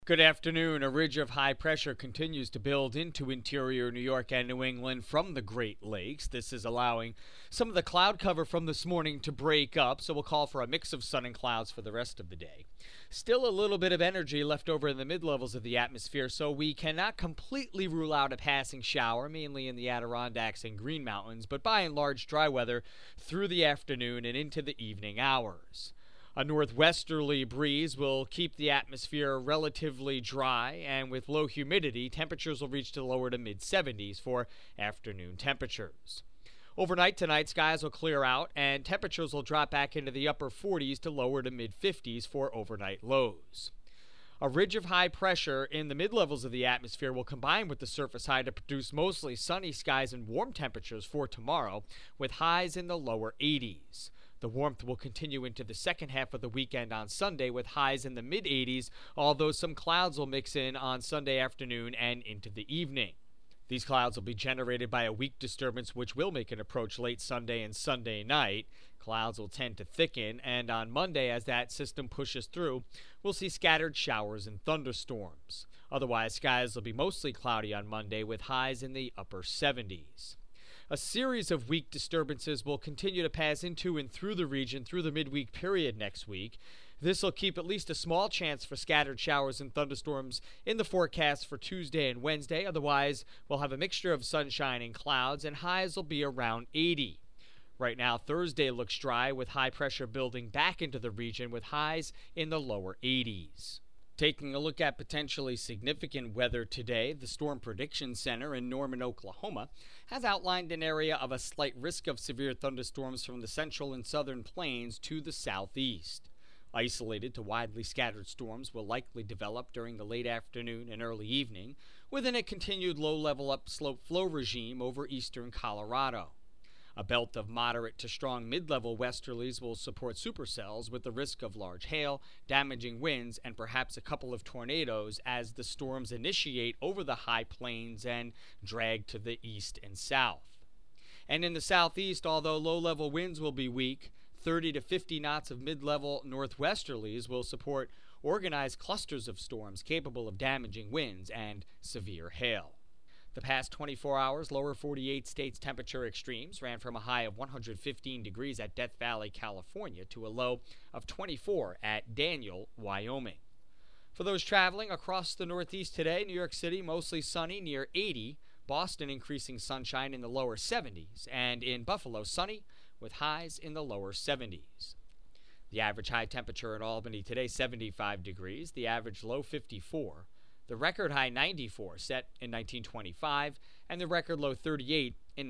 Good afternoon. A ridge of high pressure continues to build into interior New York and New England from the Great Lakes. This is allowing some of the cloud cover from this morning to break up, so we'll call for a mix of sun and clouds for the rest of the day. Still a little bit of energy left over in the mid-levels of the atmosphere, so we cannot completely rule out a passing shower, mainly in the Adirondacks and Green Mountains, but by and large dry weather through the afternoon and into the evening hours. A northwesterly breeze will keep the atmosphere relatively dry, and with low humidity, temperatures will reach to lower to mid-70s for afternoon temperatures. Overnight tonight, skies will clear out, and temperatures will drop back into the upper 40s to lower to mid-50s for overnight lows. A ridge of high pressure in the mid-levels of the atmosphere will combine with the surface high to produce mostly sunny skies and warm temperatures for tomorrow, with highs in the lower 80s. The warmth will continue into the second half of the weekend on Sunday with highs in the mid-80s, although some clouds will mix in on Sunday afternoon and into the evening. These clouds will be generated by a weak disturbance which will make an approach late Sunday and Sunday night. Clouds will tend to thicken, and on Monday, as that system pushes through, we'll see scattered showers and thunderstorms. Otherwise, skies will be mostly cloudy on Monday with highs in the upper 70s. A series of weak disturbances will continue to pass into and through the region through the midweek period next week. This will keep at least a small chance for scattered showers and thunderstorms in the forecast for Tuesday and Wednesday. Otherwise, we'll have a mixture of sunshine and clouds, and highs will be around 80. Right now, Thursday looks dry with high pressure building back into the region with highs in the lower 80s. Taking a look at potentially significant weather today, the Storm Prediction Center in Norman, Oklahoma, has outlined an area of a slight risk of severe thunderstorms from the central and southern plains to the southeast. Isolated to widely scattered storms will likely develop during the late afternoon and early evening, within a continued low-level upslope flow regime over eastern Colorado. A belt of moderate to strong mid-level westerlies will support supercells with the risk of large hail, damaging winds, and perhaps a couple of tornadoes as the storms initiate over the high plains and drag to the east and south. And in the southeast, although low-level winds will be weak, 30 to 50 knots of mid-level northwesterlies will support organized clusters of storms capable of damaging winds and severe hail. The past 24 hours, lower 48 states temperature extremes ran from a high of 115 degrees at Death Valley, California, to a low of 24 at Daniel, Wyoming. For those traveling across the Northeast today, New York City mostly sunny near 80, Boston increasing sunshine in the lower 70s, and in Buffalo sunny with highs in the lower 70s. The average high temperature in Albany today 75 degrees, the average low 54. The record high 94 set in 1925, and the record low 38 in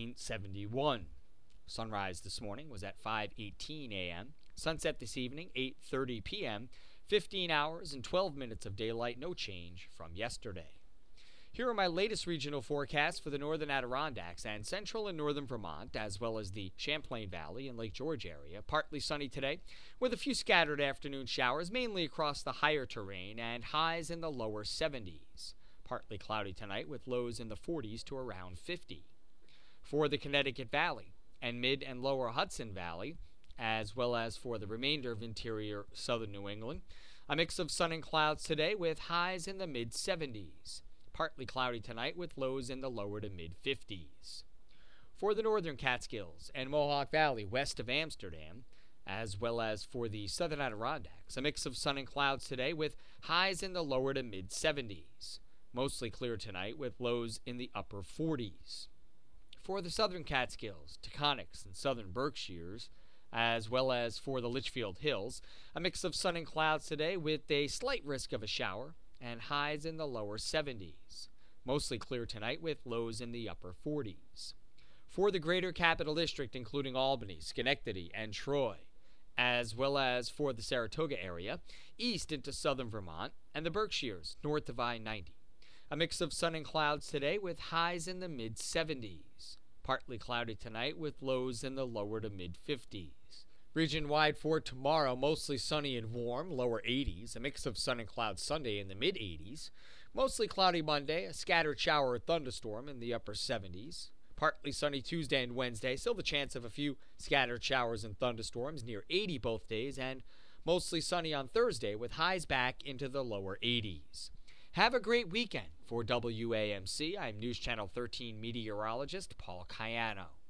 1971. Sunrise this morning was at 5:18 a.m. Sunset this evening, 8:30 p.m. 15 hours and 12 minutes of daylight, no change from yesterday. Here are my latest regional forecasts for the northern Adirondacks and central and northern Vermont, as well as the Champlain Valley and Lake George area. Partly sunny today, with a few scattered afternoon showers, mainly across the higher terrain, and highs in the lower 70s. Partly cloudy tonight, with lows in the 40s to around 50. For the Connecticut Valley and mid and lower Hudson Valley, as well as for the remainder of interior southern New England, a mix of sun and clouds today, with highs in the mid-70s. Partly cloudy tonight with lows in the lower to mid-50s. For the northern Catskills and Mohawk Valley west of Amsterdam, as well as for the southern Adirondacks, a mix of sun and clouds today with highs in the lower to mid-70s. Mostly clear tonight with lows in the upper 40s. For the southern Catskills, Taconics, and southern Berkshires, as well as for the Litchfield Hills, a mix of sun and clouds today with a slight risk of a shower, and highs in the lower 70s. Mostly clear tonight with lows in the upper 40s. For the greater capital district, including Albany, Schenectady, and Troy, as well as for the Saratoga area, east into southern Vermont, and the Berkshires, north of I-90. A mix of sun and clouds today with highs in the mid-70s. Partly cloudy tonight with lows in the lower to mid-50s. Region-wide for tomorrow, mostly sunny and warm, lower 80s, a mix of sun and clouds Sunday in the mid-80s. Mostly cloudy Monday, a scattered shower or thunderstorm in the upper 70s. Partly sunny Tuesday and Wednesday, still the chance of a few scattered showers and thunderstorms near 80 both days, and Mostly sunny on Thursday with highs back into the lower 80s. Have a great weekend. For WAMC, I'm News Channel 13 meteorologist Paul Cayano.